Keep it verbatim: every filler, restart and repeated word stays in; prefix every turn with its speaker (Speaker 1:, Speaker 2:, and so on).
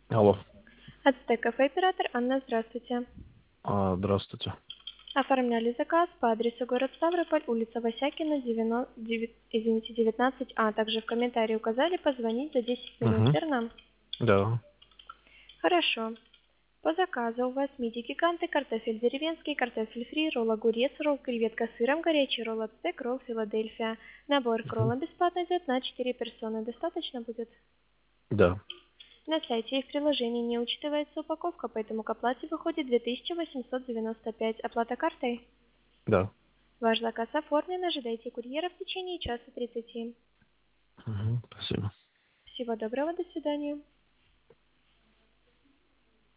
Speaker 1: Алло.
Speaker 2: Ацтек кафе оператор Анна, здравствуйте.
Speaker 1: А, здравствуйте.
Speaker 2: Оформляли заказ по адресу город Ставрополь, улица Васякина, девяносто, девять, извините, девятнадцать А. Также в комментарии указали позвонить за десять минут,
Speaker 1: Угу.
Speaker 2: верно?
Speaker 1: Да.
Speaker 2: Хорошо. По заказу у вас миди-гиганты, картофель деревенский, картофель фри, ролл огурец, ролл креветка с сыром, горячий ролл ацтек, ролл Филадельфия. Набор к
Speaker 1: Угу.
Speaker 2: роллам бесплатно идет на четыре персоны. Достаточно будет?
Speaker 1: Да.
Speaker 2: На сайте и в приложении не учитывается упаковка, поэтому к оплате выходит две тысячи восемьсот девяносто пять. Оплата картой?
Speaker 1: Да.
Speaker 2: Ваш заказ оформлен, ожидайте курьера в течение часа тридцати.
Speaker 1: Угу. Спасибо.
Speaker 2: Всего доброго, до свидания.